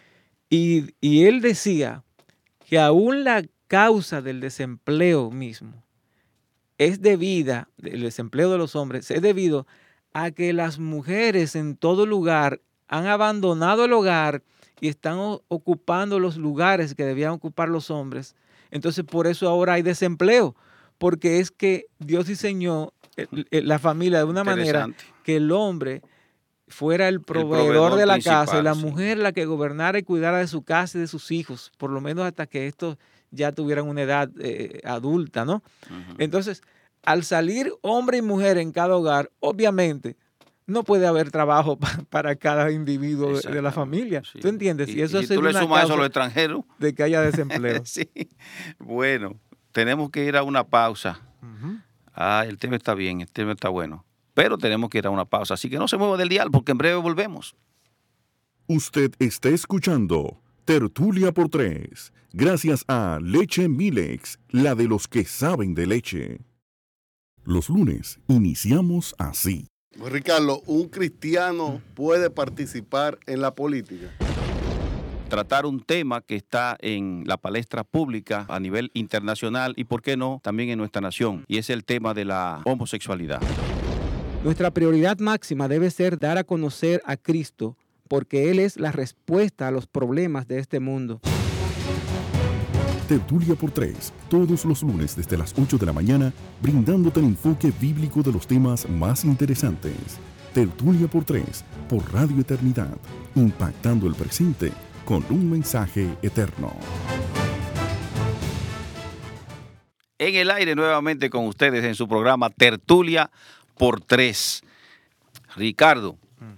Y él decía que aún la causa del desempleo mismo es debida, el desempleo de los hombres, es debido a que las mujeres en todo lugar han abandonado el hogar y están ocupando los lugares que debían ocupar los hombres. Entonces, por eso ahora hay desempleo, porque es que Dios diseñó la familia de una manera que el hombre fuera el proveedor de la casa y la mujer la que gobernara y cuidara de su casa y de sus hijos, por lo menos hasta que estos ya tuvieran una edad adulta, ¿no? Entonces, al salir hombre y mujer en cada hogar, obviamente no puede haber trabajo para cada individuo de la familia. Sí. ¿Tú entiendes?
Y eso tú le sumas eso a los extranjeros.
De que haya desempleo.
Sí. Bueno, tenemos que ir a una pausa. El tema está bien, el tema está bueno. Pero tenemos que ir a una pausa, así que no se mueva del dial porque en breve volvemos.
Usted está escuchando Tertulia por Tres, gracias a Leche Milex, la de los que saben de leche. Los lunes iniciamos así.
Ricardo, ¿un cristiano puede participar en la política?
Tratar un tema que está en la palestra pública a nivel internacional y, ¿por qué no?, también en nuestra nación, y es el tema de la homosexualidad.
Nuestra prioridad máxima debe ser dar a conocer a Cristo, porque Él es la respuesta a los problemas de este mundo.
Tertulia por Tres, todos los lunes desde las 8 de la mañana, brindándote el enfoque bíblico de los temas más interesantes. Tertulia por Tres, por Radio Eternidad, impactando el presente con un mensaje eterno.
En el aire nuevamente con ustedes en su programa Tertulia por Tres. Ricardo,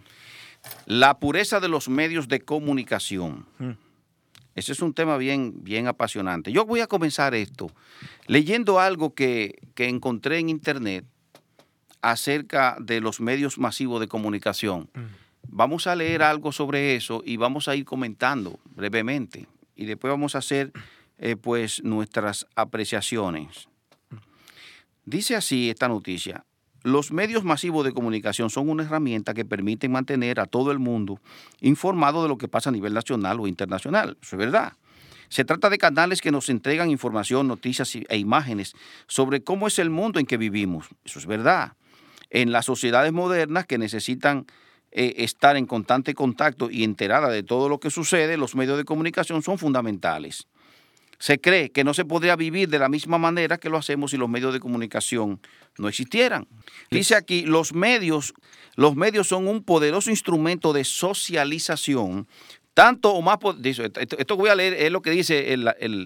la pureza de los medios de comunicación. Ese es un tema bien apasionante. Yo voy a comenzar esto leyendo algo que encontré en internet acerca de los medios masivos de comunicación. Vamos a leer algo sobre eso y vamos a ir comentando brevemente. Y después vamos a hacer pues nuestras apreciaciones. Dice así esta noticia: los medios masivos de comunicación son una herramienta que permite mantener a todo el mundo informado de lo que pasa a nivel nacional o internacional. Eso es verdad. Se trata de canales que nos entregan información, noticias e imágenes sobre cómo es el mundo en que vivimos. Eso es verdad. En las sociedades modernas que necesitan estar en constante contacto y enterada de todo lo que sucede, los medios de comunicación son fundamentales. Se cree que no se podría vivir de la misma manera que lo hacemos si los medios de comunicación no existieran. Dice aquí, los medios son un poderoso instrumento de socialización, tanto o más... Esto que voy a leer es lo que dice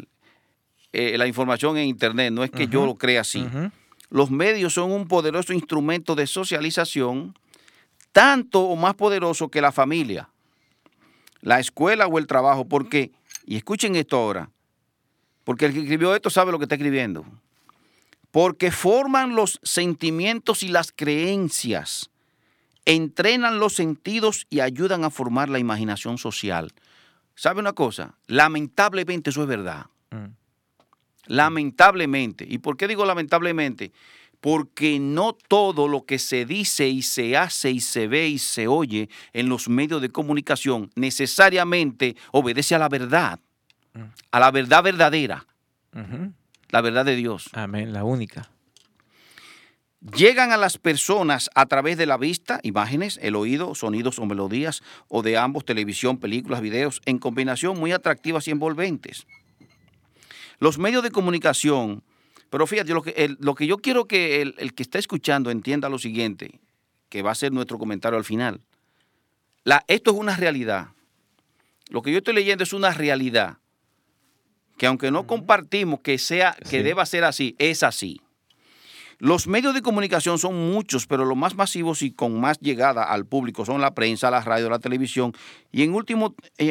la información en internet, no es que yo lo crea así. Los medios son un poderoso instrumento de socialización, tanto o más poderoso que la familia, la escuela o el trabajo, porque, y escuchen esto ahora, porque el que escribió esto sabe lo que está escribiendo. Porque forman los sentimientos y las creencias, entrenan los sentidos y ayudan a formar la imaginación social. ¿Sabe una cosa? Lamentablemente eso es verdad. Lamentablemente. ¿Y por qué digo lamentablemente? Porque no todo lo que se dice y se hace y se ve y se oye en los medios de comunicación necesariamente obedece a la verdad. A la verdad verdadera, la verdad de Dios.
Amén, la única.
Llegan a las personas a través de la vista, imágenes, el oído, sonidos o melodías, o de ambos, televisión, películas, videos, en combinación muy atractivas y envolventes. Los medios de comunicación, pero fíjate, lo que yo quiero que el que está escuchando entienda lo siguiente, que va a ser nuestro comentario al final. Esto es una realidad. Lo que yo estoy leyendo es una realidad. Que aunque no compartimos que deba ser así, es así. Los medios de comunicación son muchos, pero los más masivos y con más llegada al público son la prensa, la radio, la televisión. Y en último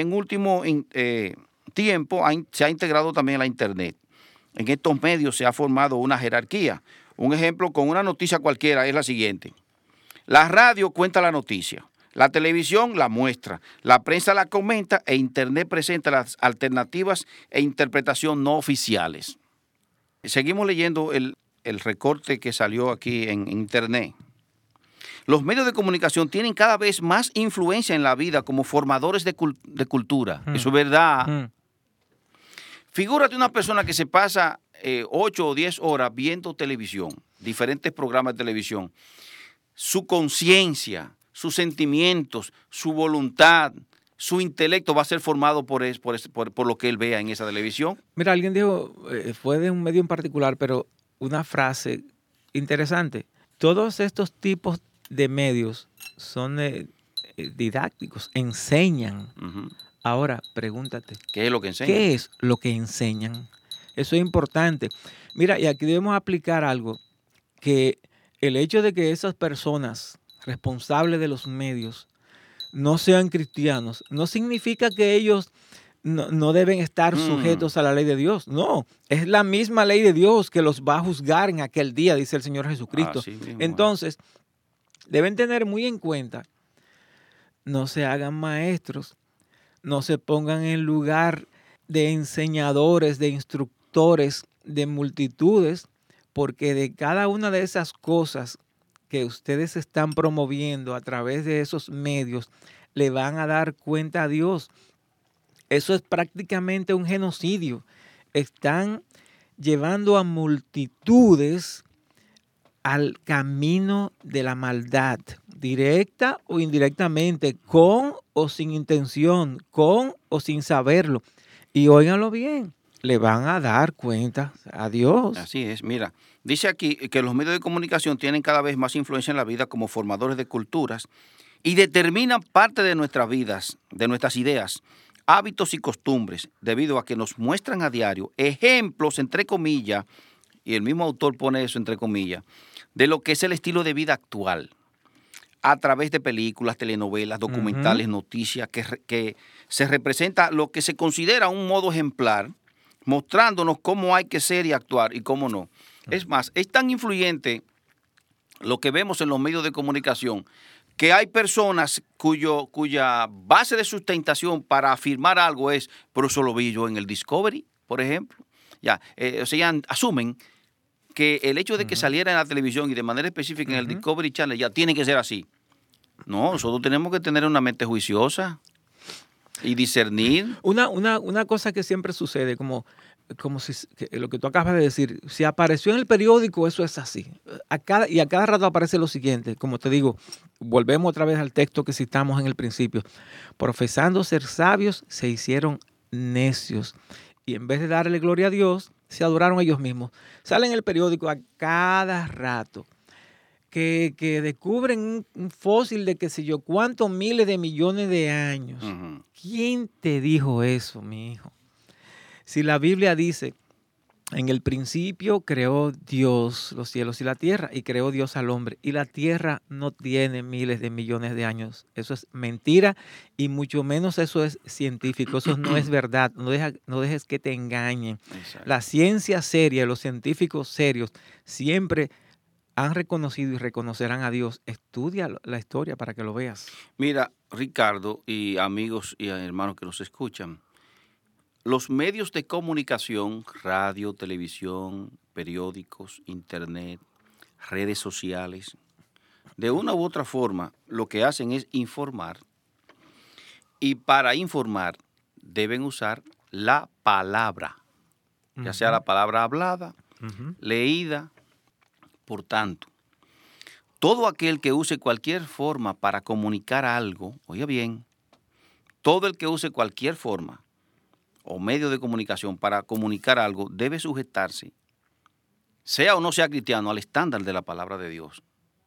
tiempo se ha integrado también la internet. En estos medios se ha formado una jerarquía. Un ejemplo con una noticia cualquiera es la siguiente. La radio cuenta la noticia. La televisión la muestra, la prensa la comenta e Internet presenta las alternativas e interpretación no oficiales. Seguimos leyendo el recorte que salió aquí en Internet. Los medios de comunicación tienen cada vez más influencia en la vida como formadores de cultura. Eso es verdad. Figúrate una persona que se pasa 8 o 10 horas viendo televisión, diferentes programas de televisión. Su conciencia, sus sentimientos, su voluntad, su intelecto va a ser formado por lo que él vea en esa televisión.
Mira, alguien dijo, fue de un medio en particular, pero una frase interesante. Todos estos tipos de medios son didácticos, enseñan. Ahora, pregúntate.
¿Qué es lo que enseñan?
¿Qué es lo que enseñan? Eso es importante. Mira, y aquí debemos aplicar algo, que el hecho de que esas personas responsables de los medios no sean cristianos, no significa que ellos no deben estar sujetos a la ley de Dios. No, es la misma ley de Dios que los va a juzgar en aquel día, dice el Señor Jesucristo. Entonces, deben tener muy en cuenta, no se hagan maestros, no se pongan en lugar de enseñadores, de instructores, de multitudes, porque de cada una de esas cosas que ustedes están promoviendo a través de esos medios, le van a dar cuenta a Dios. Eso es prácticamente un genocidio. Están llevando a multitudes al camino de la maldad, directa o indirectamente, con o sin intención, con o sin saberlo. Y óiganlo bien, le van a dar cuenta a Dios.
Así es, mira, dice aquí que los medios de comunicación tienen cada vez más influencia en la vida como formadores de culturas y determinan parte de nuestras vidas, de nuestras ideas, hábitos y costumbres, debido a que nos muestran a diario ejemplos, entre comillas, y el mismo autor pone eso entre comillas, de lo que es el estilo de vida actual, a través de películas, telenovelas, documentales, noticias, que se representa lo que se considera un modo ejemplar, mostrándonos cómo hay que ser y actuar y cómo no. Es más, es tan influyente lo que vemos en los medios de comunicación que hay personas cuya base de sustentación para afirmar algo es, pero eso lo vi yo en el Discovery, por ejemplo. Ya, o sea, asumen que el hecho de que saliera en la televisión y de manera específica en el Discovery Channel ya tiene que ser así. No, nosotros tenemos que tener una mente juiciosa y discernir.
Una cosa que siempre sucede, como si lo que tú acabas de decir, si apareció en el periódico, eso es así. A cada rato aparece lo siguiente, como te digo, volvemos otra vez al texto que citamos en el principio. Profesando ser sabios, se hicieron necios. Y en vez de darle gloria a Dios, se adoraron ellos mismos. Sale en el periódico a cada rato que descubren un fósil de qué sé yo, cuántos miles de millones de años. ¿Quién te dijo eso, mi hijo? Si la Biblia dice, en el principio creó Dios los cielos y la tierra, y creó Dios al hombre, y la tierra no tiene miles de millones de años. Eso es mentira, y mucho menos eso es científico, eso no es verdad. No dejes que te engañen. Exacto. La ciencia seria, los científicos serios, siempre han reconocido y reconocerán a Dios. Estudia la historia para que lo veas.
Mira, Ricardo, y amigos y hermanos que nos escuchan, los medios de comunicación, radio, televisión, periódicos, internet, redes sociales, de una u otra forma, lo que hacen es informar. Y para informar deben usar la palabra, ya sea la palabra hablada, leída. Por tanto, todo aquel que use cualquier forma para comunicar algo, oiga bien, todo el que use cualquier forma o medio de comunicación para comunicar algo debe sujetarse, sea o no sea cristiano, al estándar de la palabra de Dios.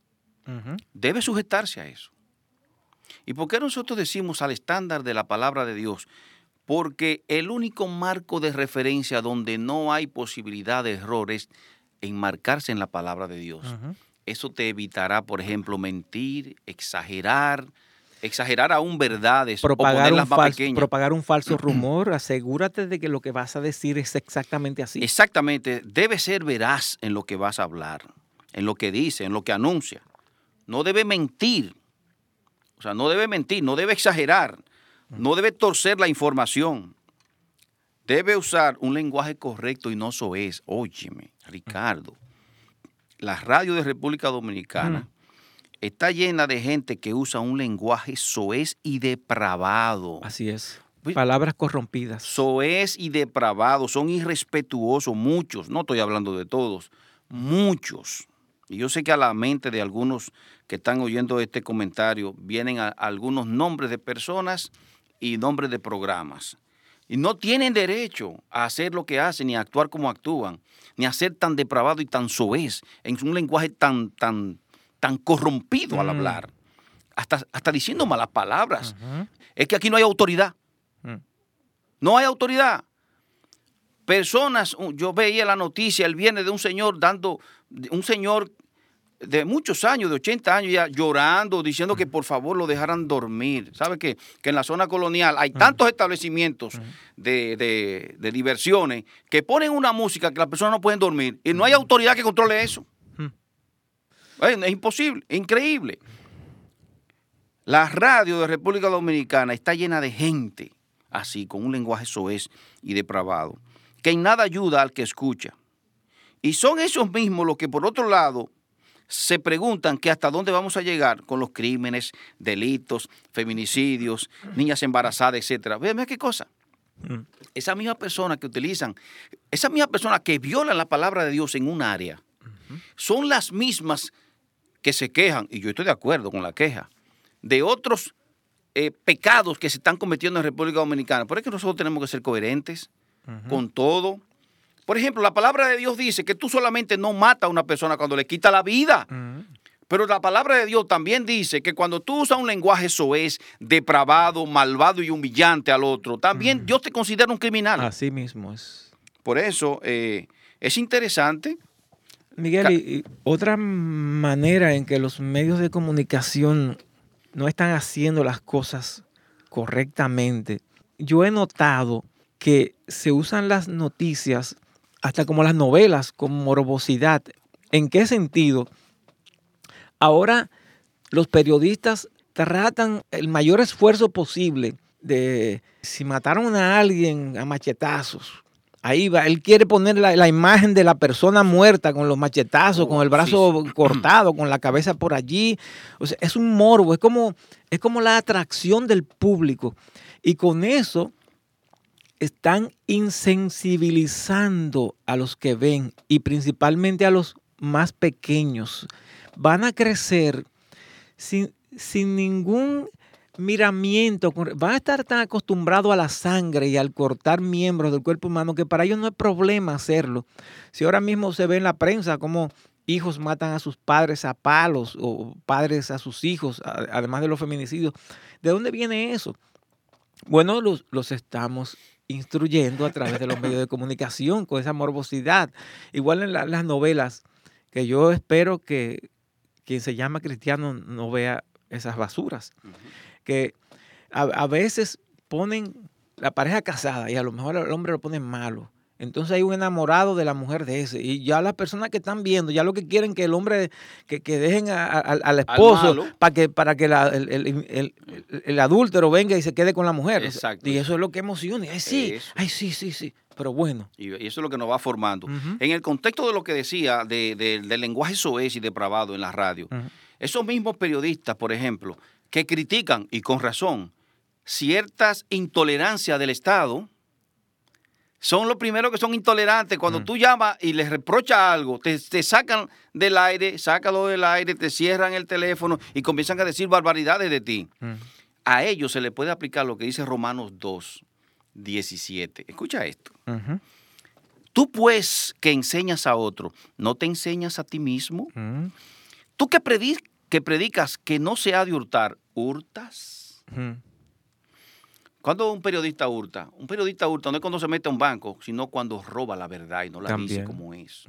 Debe sujetarse a eso. ¿Y por qué nosotros decimos al estándar de la palabra de Dios? Porque el único marco de referencia donde no hay posibilidad de errores es enmarcarse en la palabra de Dios. Eso te evitará, por ejemplo, mentir, exagerar aún verdades,
propagar un falso rumor. Asegúrate de que lo que vas a decir es exactamente así.
Exactamente. Debe ser veraz en lo que vas a hablar, en lo que dice, en lo que anuncia. No debe mentir. O sea, no debe mentir, no debe exagerar, no debe torcer la información. Debe usar un lenguaje correcto y no soez. Óyeme, Ricardo, la radio de República Dominicana está llena de gente que usa un lenguaje soez y depravado.
Así es. Palabras corrompidas.
Soez y depravado, son irrespetuosos, muchos, no estoy hablando de todos, muchos. Y yo sé que a la mente de algunos que están oyendo este comentario vienen algunos nombres de personas y nombres de programas. Y no tienen derecho a hacer lo que hacen, ni a actuar como actúan, ni a ser tan depravado y tan soez, en un lenguaje tan corrompido al hablar, hasta diciendo malas palabras. Es que aquí no hay autoridad. No hay autoridad. Personas, yo veía la noticia el viernes de un señor de muchos años, de 80 años ya, llorando, diciendo que por favor lo dejaran dormir. ¿Sabe qué? Que en la zona colonial hay tantos establecimientos de diversiones que ponen una música que las personas no pueden dormir y no hay autoridad que controle eso. Es imposible, es increíble. La radio de República Dominicana está llena de gente así, con un lenguaje soez y depravado, que en nada ayuda al que escucha. Y son esos mismos los que, por otro lado, se preguntan que hasta dónde vamos a llegar con los crímenes, delitos, feminicidios, niñas embarazadas, etcétera. Véanme qué cosa. Esa misma persona que utilizan, esa misma persona que violan la palabra de Dios en un área, son las mismas que se quejan, y yo estoy de acuerdo con la queja, de otros pecados que se están cometiendo en República Dominicana. Pero es que nosotros tenemos que ser coherentes con todo. Por ejemplo, la palabra de Dios dice que tú solamente no matas a una persona cuando le quita la vida. Pero la palabra de Dios también dice que cuando tú usas un lenguaje soez, depravado, malvado y humillante al otro, también Dios te considera un criminal.
Así mismo es.
Por eso es interesante.
Miguel, y otra manera en que los medios de comunicación no están haciendo las cosas correctamente, yo he notado que se usan las noticias hasta como las novelas, con morbosidad. ¿En qué sentido? Ahora los periodistas tratan el mayor esfuerzo posible de, si mataron a alguien a machetazos, ahí va, él quiere poner la imagen de la persona muerta con los machetazos, con el brazo cortado, con la cabeza por allí. O sea, es un morbo, es como la atracción del público. Y con eso están insensibilizando a los que ven y principalmente a los más pequeños. Van a crecer sin ningún miramiento, van a estar tan acostumbrados a la sangre y al cortar miembros del cuerpo humano que para ellos no es problema hacerlo. Si ahora mismo se ve en la prensa como hijos matan a sus padres a palos o padres a sus hijos, además de los feminicidios, ¿de dónde viene eso? Bueno, los estamos instruyendo a través de los medios de comunicación con esa morbosidad. Igual en las novelas, que yo espero que quien se llama cristiano no vea esas basuras. Que a veces ponen la pareja casada y a lo mejor el hombre lo ponen malo. Entonces hay un enamorado de la mujer de ese. Y ya las personas que están viendo, ya lo que quieren que el hombre, que dejen al esposo para que el adúltero venga y se quede con la mujer.
Exacto.
Y eso es lo que emociona. Sí. Pero bueno.
Y eso es lo que nos va formando. En el contexto de lo que decía del lenguaje soez y depravado en la radio, esos mismos periodistas, por ejemplo, que critican, y con razón, ciertas intolerancias del Estado, son los primeros que son intolerantes. Cuando tú llamas y les reprochas algo, te sacan del aire, sácalo del aire, te cierran el teléfono y comienzan a decir barbaridades de ti. A ellos se les puede aplicar lo que dice Romanos 2:17. Escucha esto. Tú pues que enseñas a otro, ¿no te enseñas a ti mismo? Tú que predicas que no se ha de hurtar, ¿hurtas? ¿Cuándo un periodista hurta? Un periodista hurta no es cuando se mete a un banco, sino cuando roba la verdad y no la dice como es.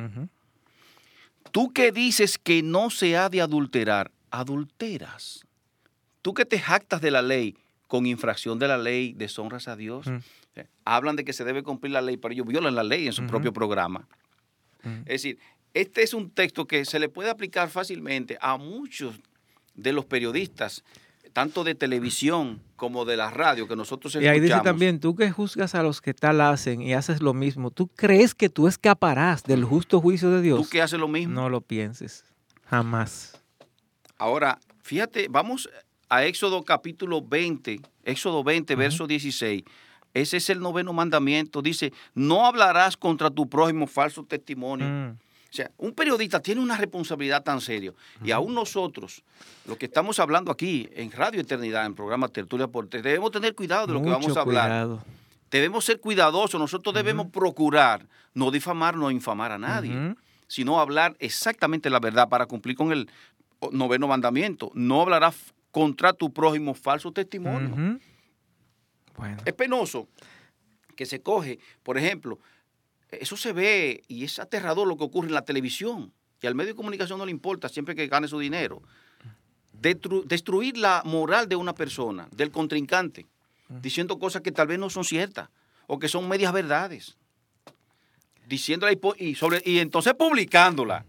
Tú que dices que no se ha de adulterar, adulteras. Tú que te jactas de la ley, con infracción de la ley, deshonras a Dios. Hablan de que se debe cumplir la ley, pero ellos violan la ley en su propio programa. Es decir, este es un texto que se le puede aplicar fácilmente a muchos de los periodistas, tanto de televisión como de la radio que nosotros escuchamos.
Y ahí dice también, tú que juzgas a los que tal hacen y haces lo mismo, ¿tú crees que tú escaparás del justo juicio de Dios?
¿Tú que haces lo mismo?
No lo pienses, jamás.
Ahora, fíjate, vamos a Éxodo capítulo 20, Éxodo 20, verso 16. Ese es el 9º mandamiento. Dice, no hablarás contra tu prójimo falso testimonio. O sea, un periodista tiene una responsabilidad tan seria. Y aún nosotros, los que estamos hablando aquí en Radio Eternidad, en programa Tertulia Porte, debemos tener cuidado de lo que vamos a hablar. Debemos ser cuidadosos. Nosotros debemos procurar no difamar, no infamar a nadie, sino hablar exactamente la verdad para cumplir con el 9º mandamiento. No hablarás contra tu prójimo falso testimonio.
Bueno.
Es penoso que se coge, por ejemplo, eso se ve y es aterrador lo que ocurre en la televisión. Y al medio de comunicación no le importa siempre que gane su dinero. Destruir la moral de una persona, del contrincante, diciendo cosas que tal vez no son ciertas o que son medias verdades. Diciéndola y entonces publicándola.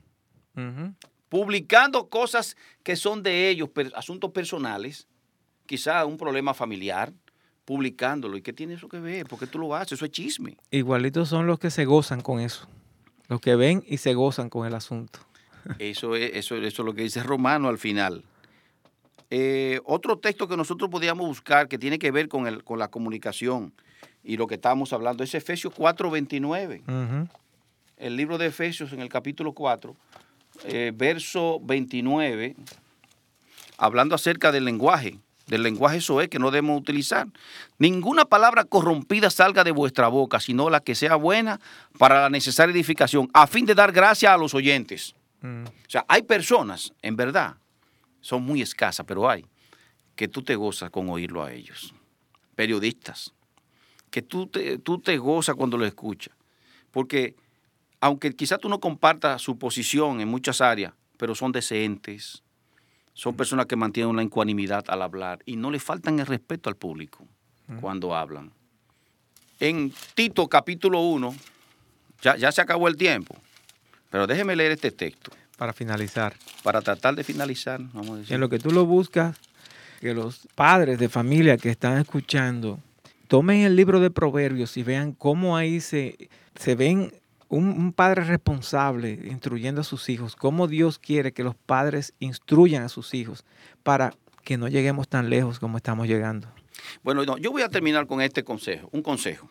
Publicando cosas que son de ellos, asuntos personales, quizá un problema familiar, publicándolo. ¿Y qué tiene eso que ver? ¿Por qué tú lo haces? Eso es chisme.
Igualitos son los que se gozan con eso. Los que ven y se gozan con el asunto.
Eso es lo que dice Romano al final. Otro texto que nosotros podíamos buscar que tiene que ver con la comunicación y lo que estábamos hablando es Efesios 4:29. El libro de Efesios en el capítulo 4 verso 29, hablando acerca del lenguaje soez que no debemos utilizar. Ninguna palabra corrompida salga de vuestra boca, sino la que sea buena para la necesaria edificación, a fin de dar gracia a los oyentes. O sea, hay personas, en verdad, son muy escasas, pero hay, que tú te gozas con oírlo a ellos. Periodistas, que tú te gozas cuando lo escuchas. Porque aunque quizás tú no compartas su posición en muchas áreas, pero son decentes, son personas que mantienen una ecuanimidad al hablar y no le faltan el respeto al público cuando hablan. En Tito capítulo 1, ya se acabó el tiempo, pero déjeme leer este texto.
Para finalizar.
Para tratar de finalizar, vamos a decir.
En lo que tú lo buscas, que los padres de familia que están escuchando tomen el libro de Proverbios y vean cómo ahí se ven un padre responsable instruyendo a sus hijos, cómo Dios quiere que los padres instruyan a sus hijos para que no lleguemos tan lejos como estamos llegando.
Bueno, no, yo voy a terminar con un consejo.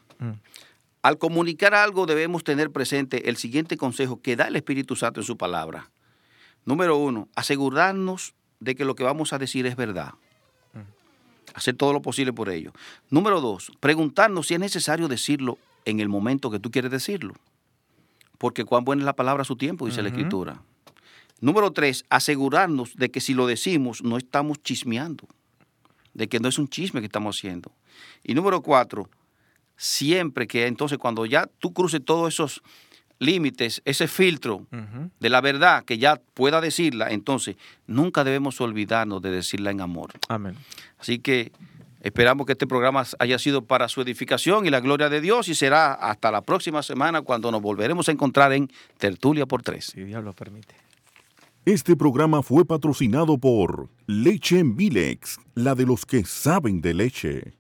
Al comunicar algo debemos tener presente el siguiente consejo que da el Espíritu Santo en su palabra. Número 1, asegurarnos de que lo que vamos a decir es verdad. Hacer todo lo posible por ello. Número 2, preguntarnos si es necesario decirlo en el momento que tú quieres decirlo. Porque cuán buena es la palabra a su tiempo, dice la Escritura. Número 3, asegurarnos de que si lo decimos no estamos chismeando, de que no es un chisme que estamos haciendo. Y número 4, siempre que entonces cuando ya tú cruces todos esos límites, ese filtro de la verdad que ya pueda decirla, entonces nunca debemos olvidarnos de decirla en amor.
Amén.
Así que esperamos que este programa haya sido para su edificación y la gloria de Dios y será hasta la próxima semana cuando nos volveremos a encontrar en Tertulia por 3.
Si Dios lo permite.
Este programa fue patrocinado por Leche Milex, la de los que saben de leche.